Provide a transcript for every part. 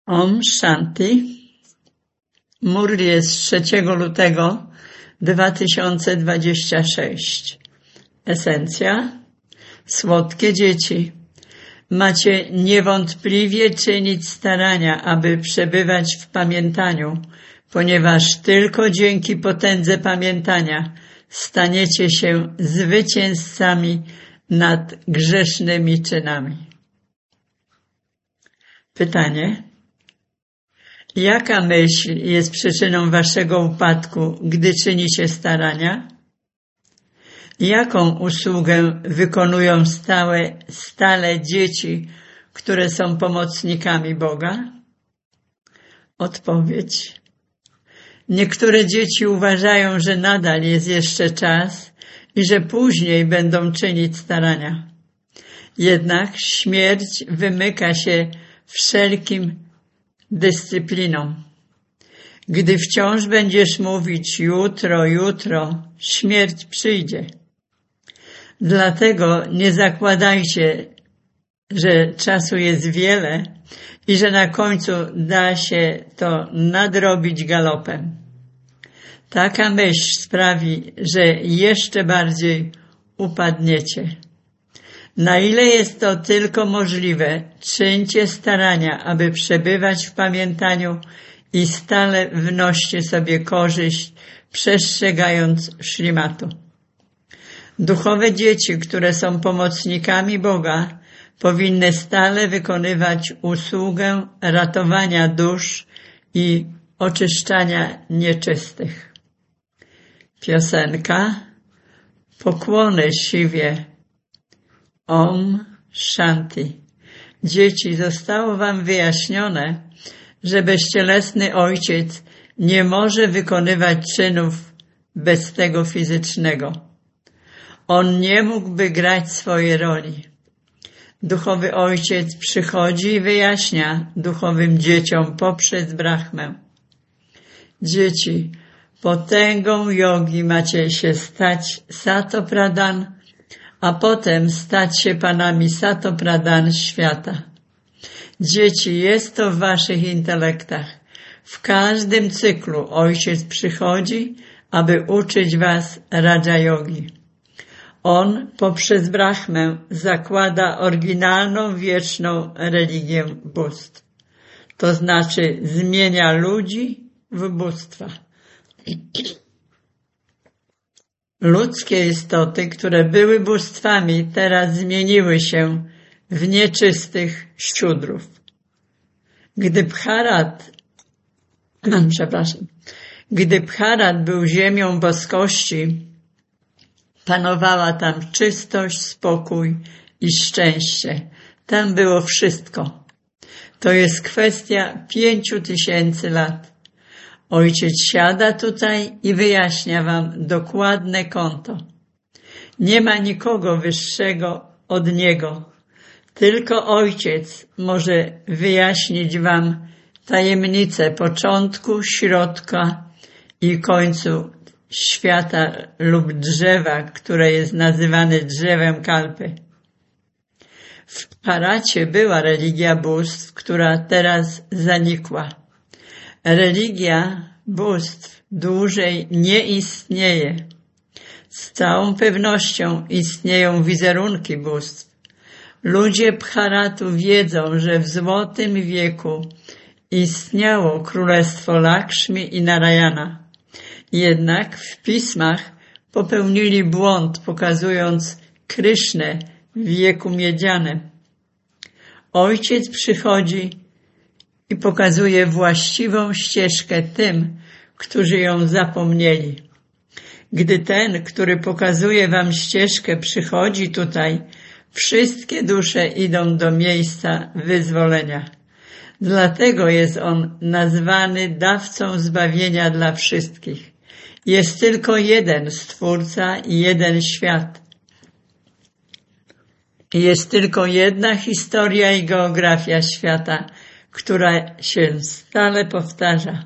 Om Shanti. Murli jest 3 lutego 2026. Esencja. Słodkie dzieci. Macie niewątpliwie czynić starania, aby przebywać w pamiętaniu, ponieważ tylko dzięki potędze pamiętania staniecie się zwycięzcami nad grzesznymi czynami. Pytanie. Jaka myśl jest przyczyną waszego upadku, gdy czynicie starania? Jaką usługę wykonują stale dzieci, które są pomocnikami Boga? Odpowiedź. Niektóre dzieci uważają, że nadal jest jeszcze czas i że później będą czynić starania. Jednak śmierć wymyka się wszelkim dyscyplinom. Gdy wciąż będziesz mówić jutro, śmierć przyjdzie. Dlatego nie zakładajcie, że czasu jest wiele i że na końcu da się to nadrobić galopem. Taka myśl sprawi, że jeszcze bardziej upadniecie. Na ile jest to tylko możliwe, czyńcie starania, aby przebywać w pamiętaniu i stale wnoście sobie korzyść, przestrzegając szlimatu. Duchowe dzieci, które są pomocnikami Boga, powinny stale wykonywać usługę ratowania dusz i oczyszczania nieczystych. Piosenka. Pokłony Siwie. Om Shanti. Dzieci, zostało wam wyjaśnione, że bezcielesny ojciec nie może wykonywać czynów bez tego fizycznego. On nie mógłby grać swojej roli. Duchowy ojciec przychodzi i wyjaśnia duchowym dzieciom poprzez Brahmę. Dzieci, potęgą jogi macie się stać Sato Pradhan, a potem stać się panami Sato Pradhan świata. Dzieci, jest to w waszych intelektach. W każdym cyklu ojciec przychodzi, aby uczyć was Raja Yogi. On poprzez Brahmę zakłada oryginalną, wieczną religię bóstw. To znaczy zmienia ludzi w bóstwa. Ludzkie istoty, które były bóstwami, teraz zmieniły się w nieczystych siódrów. Gdy Bharat był ziemią boskości, panowała tam czystość, spokój i szczęście. Tam było wszystko. To jest kwestia 5000 lat. Ojciec siada tutaj i wyjaśnia wam dokładne konto. Nie ma nikogo wyższego od Niego. Tylko Ojciec może wyjaśnić wam tajemnicę początku, środka i końcu świata lub drzewa, które jest nazywane drzewem kalpy. W Bharacie była religia bóstw, która teraz zanikła. Religia bóstw dłużej nie istnieje. Z całą pewnością istnieją wizerunki bóstw. Ludzie Bharatu wiedzą, że w złotym wieku istniało królestwo Lakshmi i Narayana. Jednak w pismach popełnili błąd, pokazując Krysznę w wieku miedzianym. Ojciec przychodzi i pokazuje właściwą ścieżkę tym, którzy ją zapomnieli. Gdy ten, który pokazuje wam ścieżkę, przychodzi tutaj, wszystkie dusze idą do miejsca wyzwolenia. Dlatego jest on nazwany dawcą zbawienia dla wszystkich. Jest tylko jeden Stwórca i jeden świat. Jest tylko jedna historia i geografia świata, która się stale powtarza.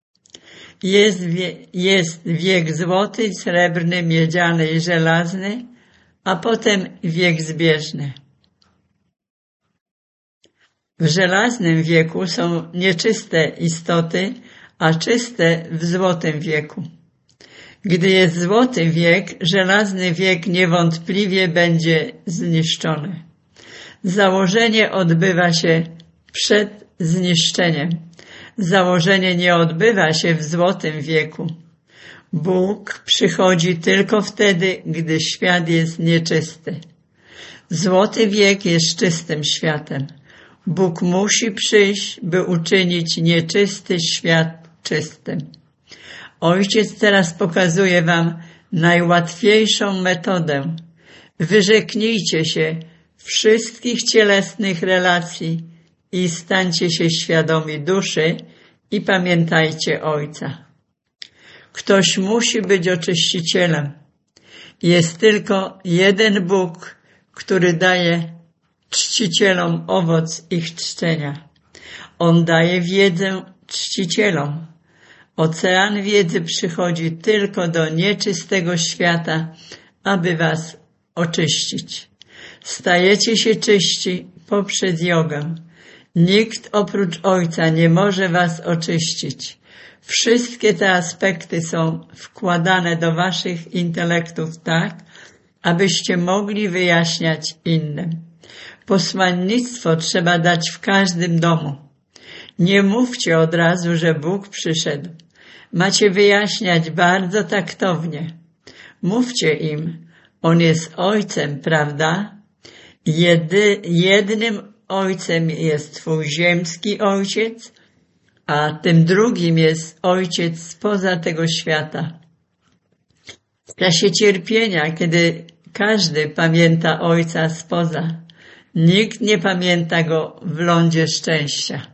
Jest wiek złoty, srebrny, miedziany i żelazny, a potem wiek zbieżny. W żelaznym wieku są nieczyste istoty, a czyste w złotym wieku. Gdy jest złoty wiek, żelazny wiek niewątpliwie będzie zniszczony. Założenie odbywa się przed zniszczeniem. Założenie nie odbywa się w złotym wieku. Bóg przychodzi tylko wtedy, gdy świat jest nieczysty. Złoty wiek jest czystym światem. Bóg musi przyjść, by uczynić nieczysty świat czystym. Ojciec teraz pokazuje wam najłatwiejszą metodę. Wyrzeknijcie się wszystkich cielesnych relacji i stańcie się świadomi duszy i pamiętajcie Ojca. Ktoś musi być oczyścicielem. Jest tylko jeden Bóg, który daje czcicielom owoc ich czczenia. On daje wiedzę czcicielom. Ocean wiedzy przychodzi tylko do nieczystego świata, aby was oczyścić. Stajecie się czyści poprzez jogę. Nikt oprócz Ojca nie może was oczyścić. Wszystkie te aspekty są wkładane do waszych intelektów tak, abyście mogli wyjaśniać innym. Posłannictwo trzeba dać w każdym domu. Nie mówcie od razu, że Bóg przyszedł. Macie wyjaśniać bardzo taktownie. Mówcie im, On jest Ojcem, prawda? Jednym Ojcem jest Twój ziemski Ojciec, a tym drugim jest Ojciec spoza tego świata. W czasie cierpienia, kiedy każdy pamięta Ojca spoza, nikt nie pamięta Go w lądzie szczęścia.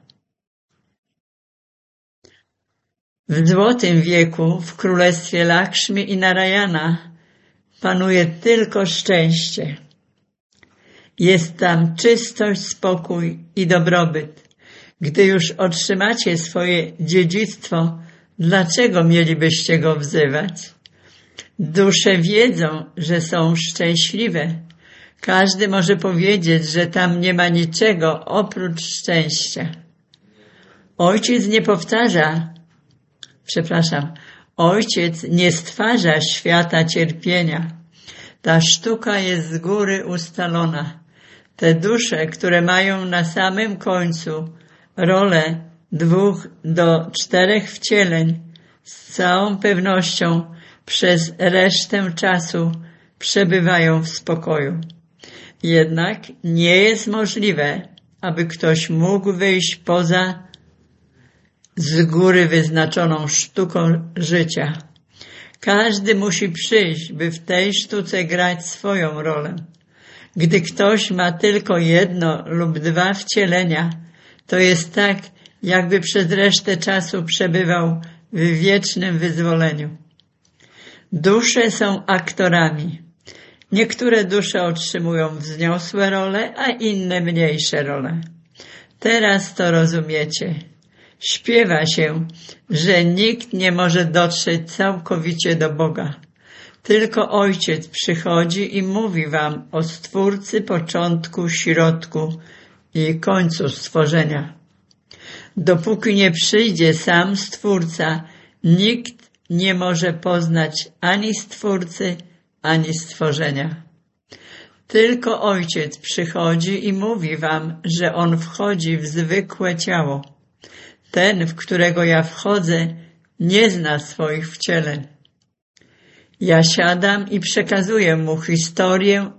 W złotym wieku, w królestwie Lakshmi i Narayana, panuje tylko szczęście. Jest tam czystość, spokój i dobrobyt. Gdy już otrzymacie swoje dziedzictwo, dlaczego mielibyście go wzywać? Dusze wiedzą, że są szczęśliwe. Każdy może powiedzieć, że tam nie ma niczego oprócz szczęścia. Ojciec nie stwarza świata cierpienia. Ta sztuka jest z góry ustalona. Te dusze, które mają na samym końcu rolę 2 do 4 wcieleń, z całą pewnością przez resztę czasu przebywają w spokoju. Jednak nie jest możliwe, aby ktoś mógł wyjść poza z góry wyznaczoną sztuką życia. Każdy musi przyjść, by w tej sztuce grać swoją rolę. Gdy ktoś ma tylko 1 lub 2 wcielenia, to jest tak, jakby przez resztę czasu przebywał w wiecznym wyzwoleniu. Dusze są aktorami. Niektóre dusze otrzymują wzniosłe role, a inne mniejsze role. Teraz to rozumiecie. Śpiewa się, że nikt nie może dotrzeć całkowicie do Boga. Tylko Ojciec przychodzi i mówi wam o Stwórcy, początku, środku i końcu stworzenia. Dopóki nie przyjdzie sam Stwórca, nikt nie może poznać ani Stwórcy, ani stworzenia. Tylko Ojciec przychodzi i mówi wam, że On wchodzi w zwykłe ciało. Ten, w którego ja wchodzę, nie zna swoich wcieleń. Ja siadam i przekazuję mu historię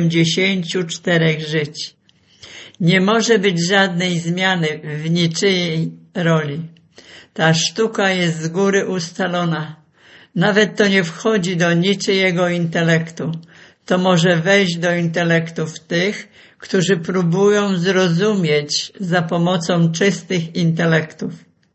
84 żyć. Nie może być żadnej zmiany w niczyjej roli. Ta sztuka jest z góry ustalona. Nawet to nie wchodzi do niczyjego intelektu. To może wejść do intelektów tych, którzy próbują zrozumieć za pomocą czystych intelektów.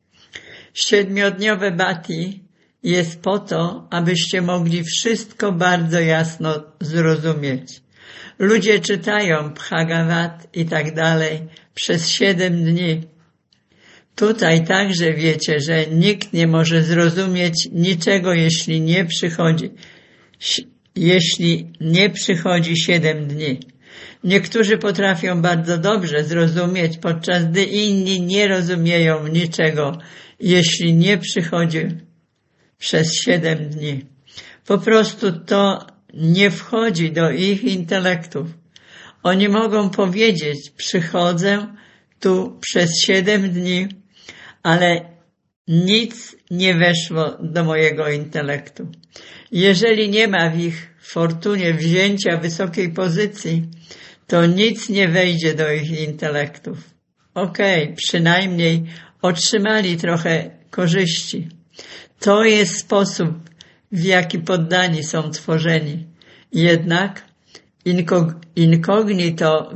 7-dniowe bhakti jest po to, abyście mogli wszystko bardzo jasno zrozumieć. Ludzie czytają Bhagavad i tak dalej przez 7 dni. Tutaj także wiecie, że nikt nie może zrozumieć niczego, jeśli nie przychodzi 7 dni. Niektórzy potrafią bardzo dobrze zrozumieć, podczas gdy inni nie rozumieją niczego, jeśli nie przychodzi przez 7 dni. Po prostu to nie wchodzi do ich intelektów. Oni mogą powiedzieć, przychodzę tu przez 7 dni, ale nic nie weszło do mojego intelektu. Jeżeli nie ma w ich fortunie wzięcia wysokiej pozycji, to nic nie wejdzie do ich intelektów. Przynajmniej otrzymali trochę korzyści. To jest sposób, w jaki poddani są tworzeni. Jednak incognito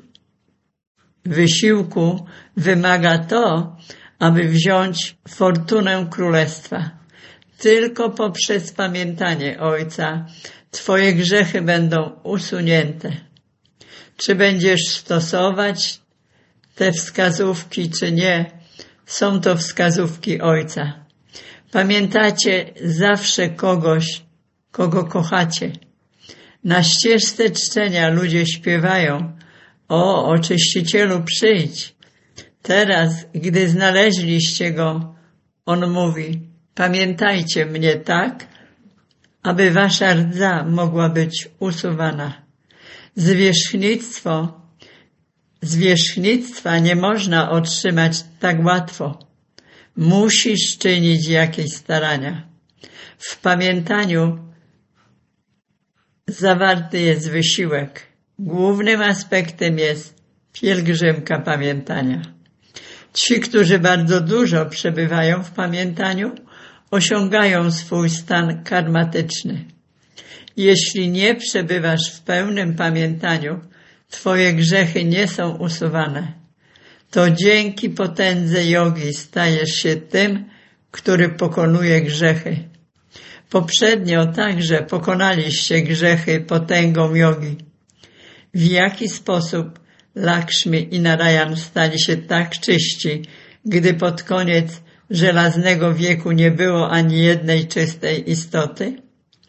wysiłku wymaga to, aby wziąć fortunę królestwa. Tylko poprzez pamiętanie Ojca twoje grzechy będą usunięte. Czy będziesz stosować te wskazówki, czy nie, są to wskazówki Ojca. Pamiętacie zawsze kogoś, kogo kochacie. Na ścieżce czczenia ludzie śpiewają: o, Oczyścicielu, przyjdź. Teraz, gdy znaleźliście Go, On mówi: pamiętajcie mnie tak, aby wasza rdza mogła być usuwana. Zwierzchnictwa nie można otrzymać tak łatwo. Musisz czynić jakieś starania. W pamiętaniu zawarty jest wysiłek. Głównym aspektem jest pielgrzymka pamiętania. Ci, którzy bardzo dużo przebywają w pamiętaniu, osiągają swój stan karmatyczny. Jeśli nie przebywasz w pełnym pamiętaniu, twoje grzechy nie są usuwane. To dzięki potędze jogi stajesz się tym, który pokonuje grzechy. Poprzednio także pokonaliście grzechy potęgą jogi. W jaki sposób Lakshmi i Narayan stali się tak czyści, gdy pod koniec żelaznego wieku nie było ani jednej czystej istoty?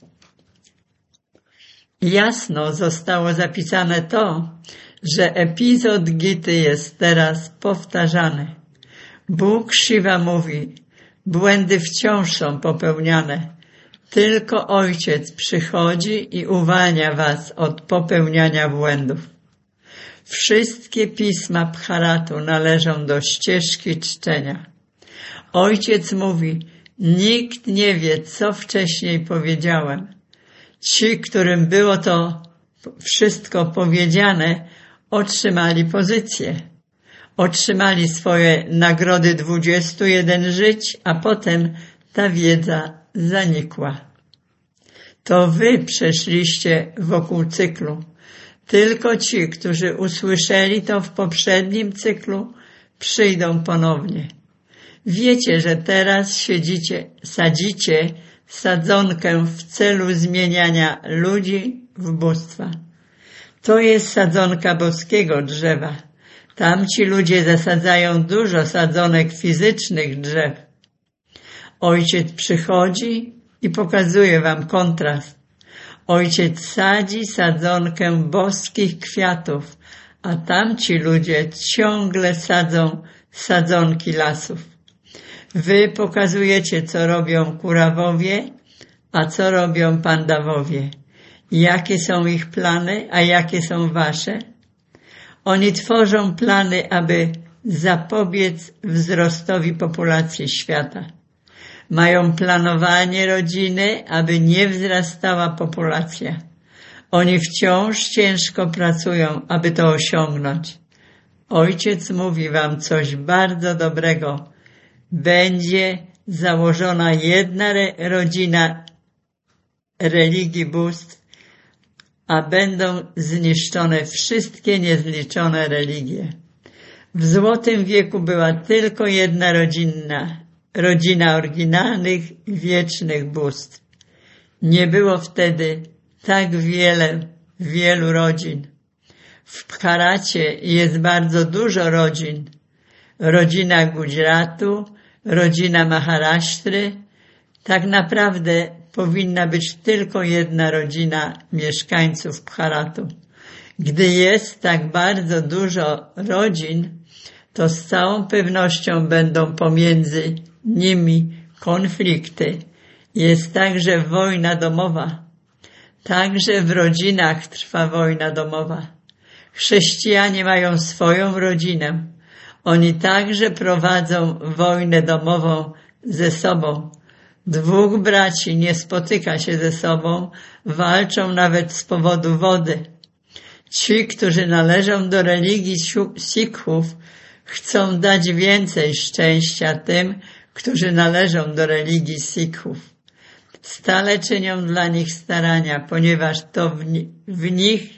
Jasno zostało zapisane to, że epizod Gity jest teraz powtarzany. Bóg Shiva mówi: błędy wciąż są popełniane. Tylko Ojciec przychodzi i uwalnia was od popełniania błędów. Wszystkie pisma Bharatu należą do ścieżki czczenia. Ojciec mówi: nikt nie wie, co wcześniej powiedziałem. Ci, którym było to wszystko powiedziane, otrzymali pozycję. Otrzymali swoje nagrody 21 żyć, a potem ta wiedza zanikła. To wy przeszliście wokół cyklu. Tylko ci, którzy usłyszeli to w poprzednim cyklu, przyjdą ponownie. Wiecie, że teraz sadzicie sadzonkę w celu zmieniania ludzi w bóstwa. To jest sadzonka boskiego drzewa. Tamci ludzie zasadzają dużo sadzonek fizycznych drzew. Ojciec przychodzi i pokazuje wam kontrast. Ojciec sadzi sadzonkę boskich kwiatów, a tamci ludzie ciągle sadzą sadzonki lasów. Wy pokazujecie, co robią Kurawowie, a co robią Pandawowie. Jakie są ich plany, a jakie są wasze? Oni tworzą plany, aby zapobiec wzrostowi populacji świata. Mają planowanie rodziny, aby nie wzrastała populacja. Oni wciąż ciężko pracują, aby to osiągnąć. Ojciec mówi wam coś bardzo dobrego. Będzie założona jedna rodzina religii bóstw, a będą zniszczone wszystkie niezliczone religie. W Złotym Wieku była tylko jedna rodzina oryginalnych, wiecznych bóstw. Nie było wtedy tak wielu rodzin. W Bharacie jest bardzo dużo rodzin. Rodzina Gujratu, rodzina Maharasztry. Tak naprawdę powinna być tylko jedna rodzina mieszkańców Bharatu. Gdy jest tak bardzo dużo rodzin, to z całą pewnością będą pomiędzy nimi konflikty. Jest także wojna domowa. Także w rodzinach trwa wojna domowa. Chrześcijanie mają swoją rodzinę. Oni także prowadzą wojnę domową ze sobą. Dwóch braci nie spotyka się ze sobą, walczą nawet z powodu wody. Ci, którzy należą do religii Sikhów, chcą dać więcej szczęścia tym, którzy należą do religii Sikhów. Stale czynią dla nich starania, ponieważ to w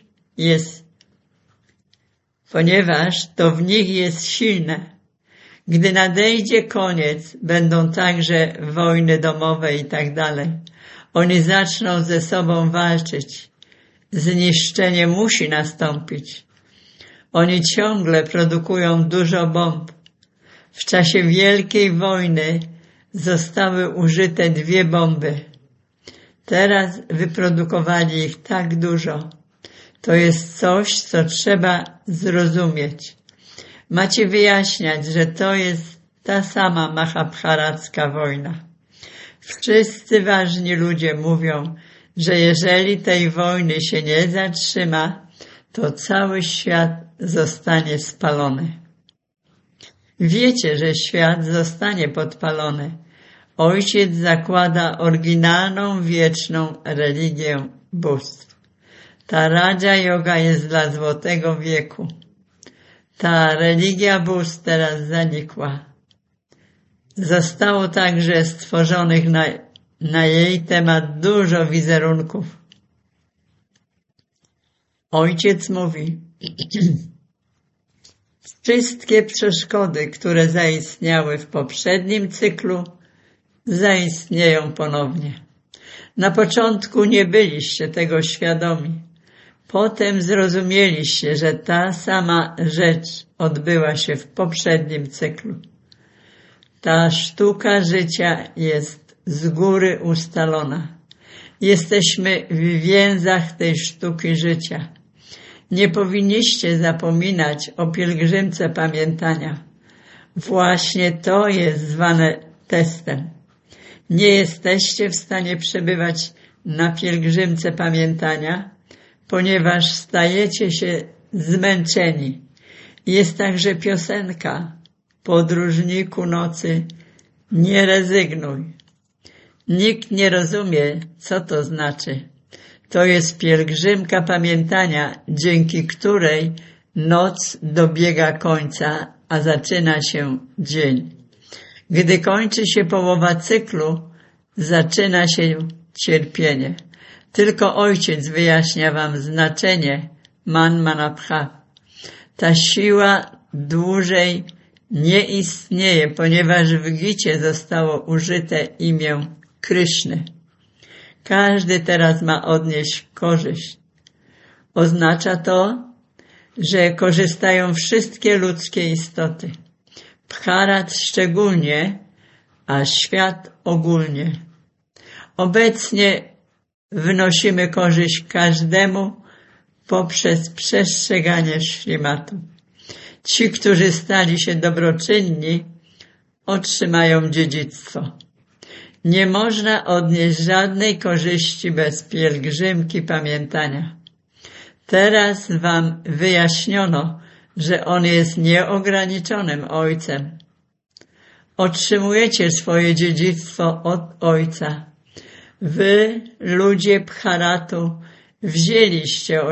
nich jest silne. Gdy nadejdzie koniec, będą także wojny domowe i tak dalej. Oni zaczną ze sobą walczyć. Zniszczenie musi nastąpić. Oni ciągle produkują dużo bomb. W czasie Wielkiej Wojny zostały użyte 2 bomby. Teraz wyprodukowali ich tak dużo. To jest coś, co trzeba zrozumieć. Macie wyjaśniać, że to jest ta sama Mahabharacka wojna. Wszyscy ważni ludzie mówią, że jeżeli tej wojny się nie zatrzyma, to cały świat zostanie spalony. Wiecie, że świat zostanie podpalony. Ojciec zakłada oryginalną, wieczną religię bóstw. Ta Raja Yoga jest dla złotego wieku. Ta religia bóstw teraz zanikła. Zostało także stworzonych na jej temat dużo wizerunków. Ojciec mówi, wszystkie przeszkody, które zaistniały w poprzednim cyklu, zaistnieją ponownie. Na początku nie byliście tego świadomi. Potem zrozumieliście, że ta sama rzecz odbyła się w poprzednim cyklu. Ta sztuka życia jest z góry ustalona. Jesteśmy w więzach tej sztuki życia. Nie powinniście zapominać o pielgrzymce pamiętania. Właśnie to jest zwane testem. Nie jesteście w stanie przebywać na pielgrzymce pamiętania, ponieważ stajecie się zmęczeni. Jest także piosenka: podróżniku nocy, nie rezygnuj. Nikt nie rozumie, co to znaczy. To jest pielgrzymka pamiętania, dzięki której noc dobiega końca, a zaczyna się dzień. Gdy kończy się połowa cyklu, zaczyna się cierpienie. Tylko Ojciec wyjaśnia wam znaczenie Manmanabha. Ta siła dłużej nie istnieje, ponieważ w Gicie zostało użyte imię Kryszny. Każdy teraz ma odnieść korzyść. Oznacza to, że korzystają wszystkie ludzkie istoty. Bharat szczególnie, a świat ogólnie. Obecnie wnosimy korzyść każdemu poprzez przestrzeganie Śrimatu. Ci, którzy stali się dobroczynni, otrzymają dziedzictwo. Nie można odnieść żadnej korzyści bez pielgrzymki pamiętania. Teraz wam wyjaśniono, że On jest nieograniczonym Ojcem. Otrzymujecie swoje dziedzictwo od Ojca. Wy, ludzie Bharatu, wzięliście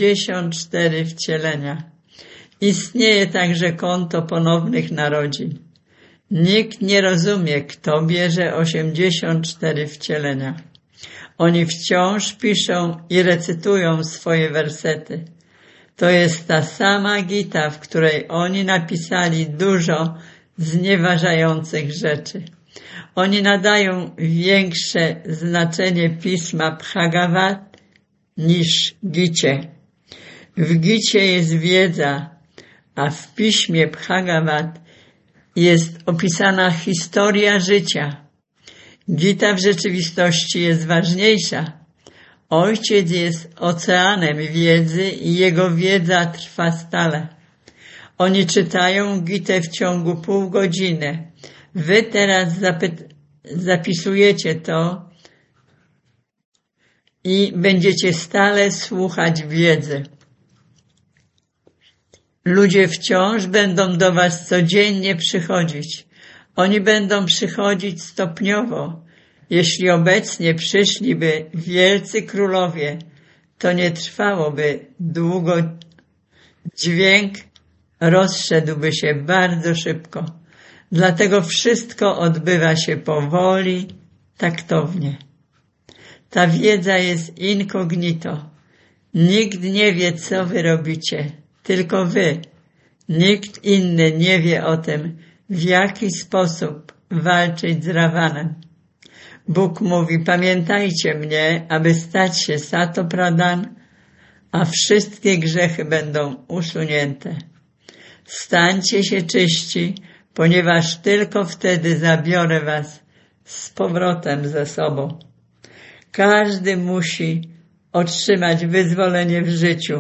84 wcielenia. Istnieje także konto ponownych narodzin. Nikt nie rozumie, kto bierze 84 wcielenia. Oni wciąż piszą i recytują swoje wersety. To jest ta sama Gita, w której oni napisali dużo znieważających rzeczy. Oni nadają większe znaczenie pisma Bhagavad niż Gicie. W Gicie jest wiedza, a w piśmie Bhagavad jest opisana historia życia. Gita w rzeczywistości jest ważniejsza. Ojciec jest oceanem wiedzy i jego wiedza trwa stale. Oni czytają Gitę w ciągu pół godziny. Wy teraz zapisujecie to i będziecie stale słuchać wiedzy. Ludzie wciąż będą do was codziennie przychodzić. Oni będą przychodzić stopniowo. Jeśli obecnie przyszliby wielcy królowie, to nie trwałoby długo. Dźwięk rozszedłby się bardzo szybko. Dlatego wszystko odbywa się powoli, taktownie. Ta wiedza jest incognito. Nikt nie wie, co wy robicie, tylko wy. Nikt inny nie wie o tym, w jaki sposób walczyć z Ravanem. Bóg mówi, pamiętajcie mnie, aby stać się Sato Pradhan, a wszystkie grzechy będą usunięte. Stańcie się czyści, ponieważ tylko wtedy zabiorę was z powrotem ze sobą. Każdy musi otrzymać wyzwolenie w życiu.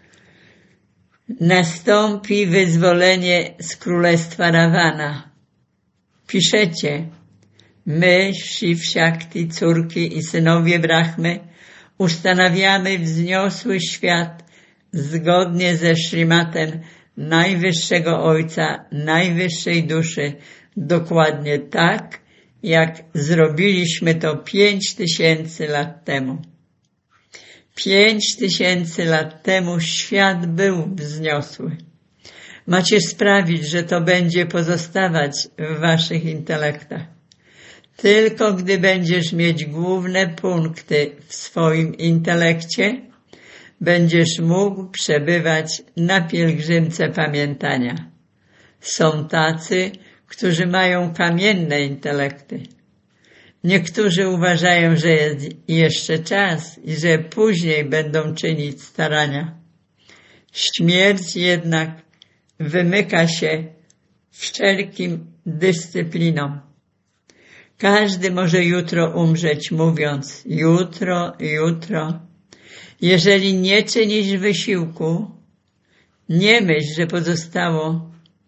Nastąpi wyzwolenie z królestwa Ravana. Piszecie, my, Shiv Shakti, córki i synowie Brahmy, ustanawiamy wzniosły świat zgodnie ze Śrimatem Najwyższego Ojca, Najwyższej Duszy, dokładnie tak, jak zrobiliśmy to 5000 lat temu. 5000 lat temu świat był wzniosły. Macie sprawić, że to będzie pozostawać w waszych intelektach. Tylko gdy będziesz mieć główne punkty w swoim intelekcie, będziesz mógł przebywać na pielgrzymce pamiętania. Są tacy, którzy mają kamienne intelekty. Niektórzy uważają, że jest jeszcze czas i że później będą czynić starania. Śmierć jednak wymyka się wszelkim dyscyplinom. Każdy może jutro umrzeć, mówiąc jutro, jutro. Jeżeli nie czynisz wysiłku, nie myśl, że pozostało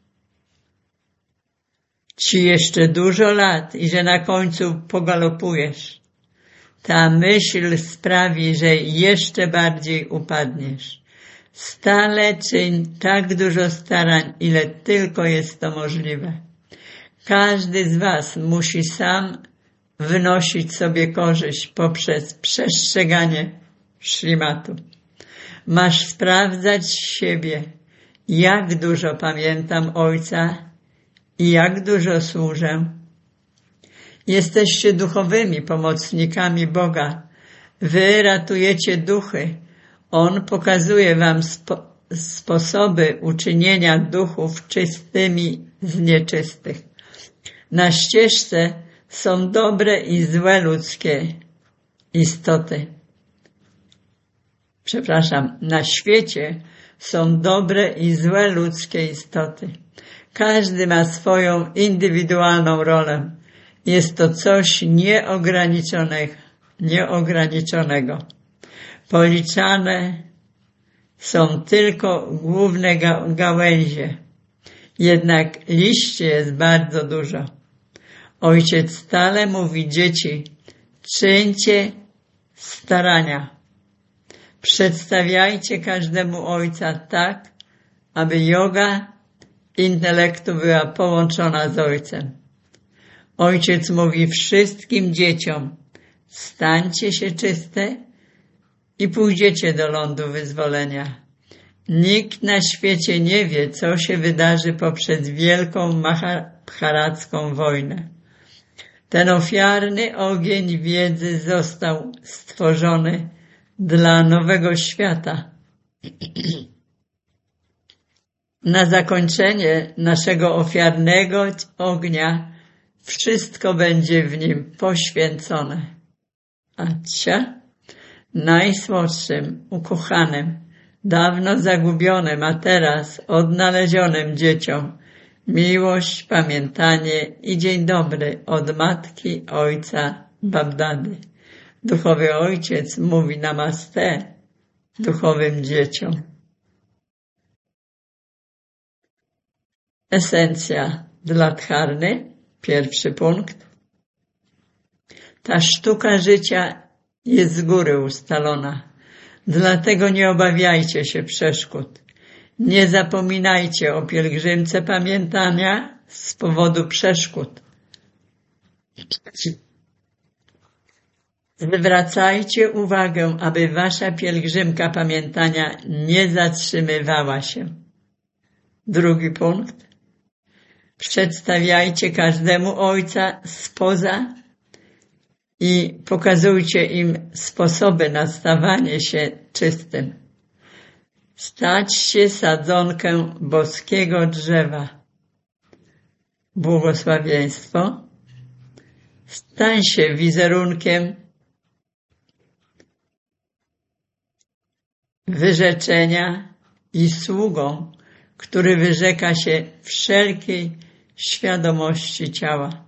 ci jeszcze dużo lat i że na końcu pogalopujesz. Ta myśl sprawi, że jeszcze bardziej upadniesz. Stale czyń tak dużo starań, ile tylko jest to możliwe. Każdy z was musi sam wnosić sobie korzyść poprzez przestrzeganie Śrimatu. Masz sprawdzać siebie, jak dużo pamiętam Ojca i jak dużo służę. Jesteście duchowymi pomocnikami Boga. Wy ratujecie duchy. On pokazuje wam sposoby uczynienia duchów czystymi z nieczystych. Na ścieżce są dobre i złe ludzkie istoty. Na świecie są dobre i złe ludzkie istoty. Każdy ma swoją indywidualną rolę. Jest to coś nieograniczonego. Policzane są tylko główne gałęzie. Jednak liści jest bardzo dużo. Ojciec stale mówi, dzieci, czyńcie starania. Przedstawiajcie każdemu Ojca tak, aby joga intelektu była połączona z Ojcem. Ojciec mówi wszystkim dzieciom, stańcie się czyste i pójdziecie do lądu wyzwolenia. Nikt na świecie nie wie, co się wydarzy poprzez wielką mahabharacką wojnę. Ten ofiarny ogień wiedzy został stworzony dla nowego świata. Na zakończenie naszego ofiarnego ognia wszystko będzie w nim poświęcone. Najsłodszym, ukochanym, dawno zagubionym, a teraz odnalezionym dzieciom miłość, pamiętanie i dzień dobry od matki, ojca, Babdady. Duchowy Ojciec mówi namaste duchowym dzieciom. Esencja dla Dharny, pierwszy punkt. Ta sztuka życia jest z góry ustalona, dlatego nie obawiajcie się przeszkód. Nie zapominajcie o pielgrzymce pamiętania z powodu przeszkód. Zwracajcie uwagę, aby wasza pielgrzymka pamiętania nie zatrzymywała się. Drugi punkt. Przedstawiajcie każdemu Ojca spoza i pokazujcie im sposoby na stawanie się czystym. Stać się sadzonkę boskiego drzewa. Błogosławieństwo. Stań się wizerunkiem wyrzeczenia i sługą, który wyrzeka się wszelkiej świadomości ciała.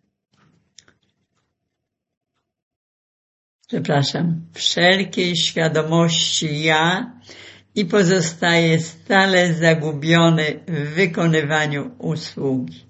Wszelkiej świadomości ja i pozostaje stale zagubiony w wykonywaniu usługi.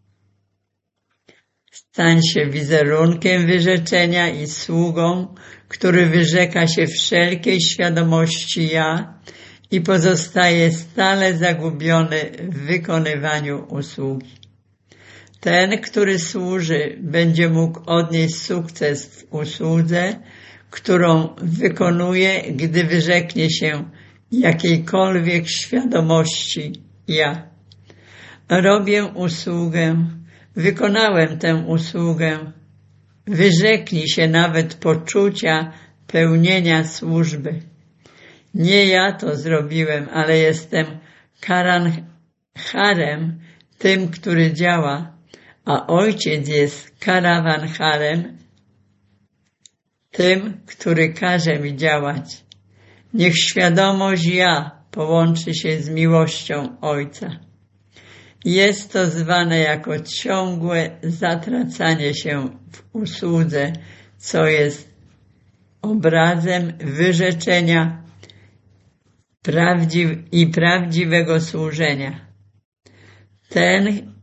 Stań się wizerunkiem wyrzeczenia i sługą, który wyrzeka się wszelkiej świadomości ja i pozostaje stale zagubiony w wykonywaniu usługi. Ten, który służy, będzie mógł odnieść sukces w usłudze, którą wykonuje, gdy wyrzeknie się jakiejkolwiek świadomości ja. Robię usługę, wykonałem tę usługę. Wyrzeknij się nawet poczucia pełnienia służby. Nie ja to zrobiłem, ale jestem karanharem, tym, który działa, a Ojciec jest karawanharem, tym, który każe mi działać. Niech świadomość ja połączy się z miłością Ojca. Jest to zwane jako ciągłe zatracanie się w usłudze, co jest obrazem wyrzeczenia i prawdziwego służenia. Ten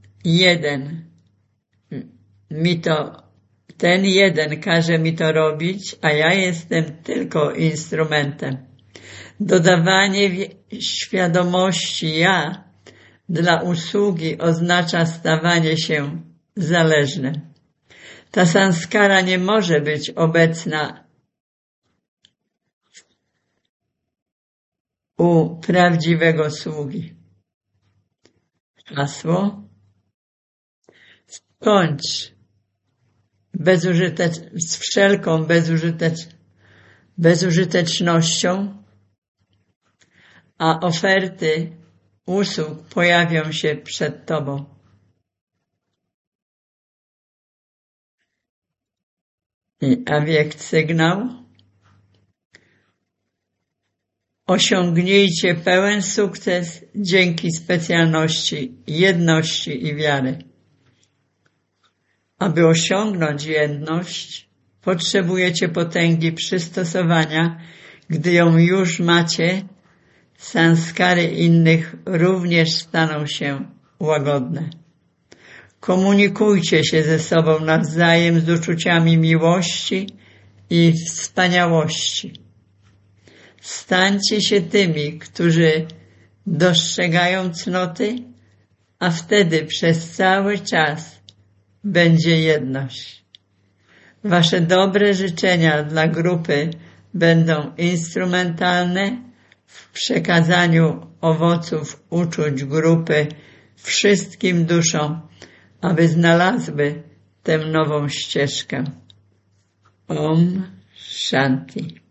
jeden każe mi to robić, a ja jestem tylko instrumentem. Dodawanie świadomości ja dla usługi oznacza stawanie się zależnym. Ta sanskara nie może być obecna u prawdziwego sługi. Hasło. Skończ z wszelką bezużytecznością, a oferty usług pojawią się przed Tobą. A wiekt sygnał. Osiągnijcie pełen sukces dzięki specjalności jedności i wiary. Aby osiągnąć jedność, potrzebujecie potęgi przystosowania. Gdy ją już macie, sanskary innych również staną się łagodne. Komunikujcie się ze sobą nawzajem z uczuciami miłości i wspaniałości. Stańcie się tymi, którzy dostrzegają cnoty, a wtedy przez cały czas będzie jedność. Wasze dobre życzenia dla grupy będą instrumentalne w przekazaniu owoców uczuć grupy wszystkim duszom, aby znalazły tę nową ścieżkę. Om Shanti.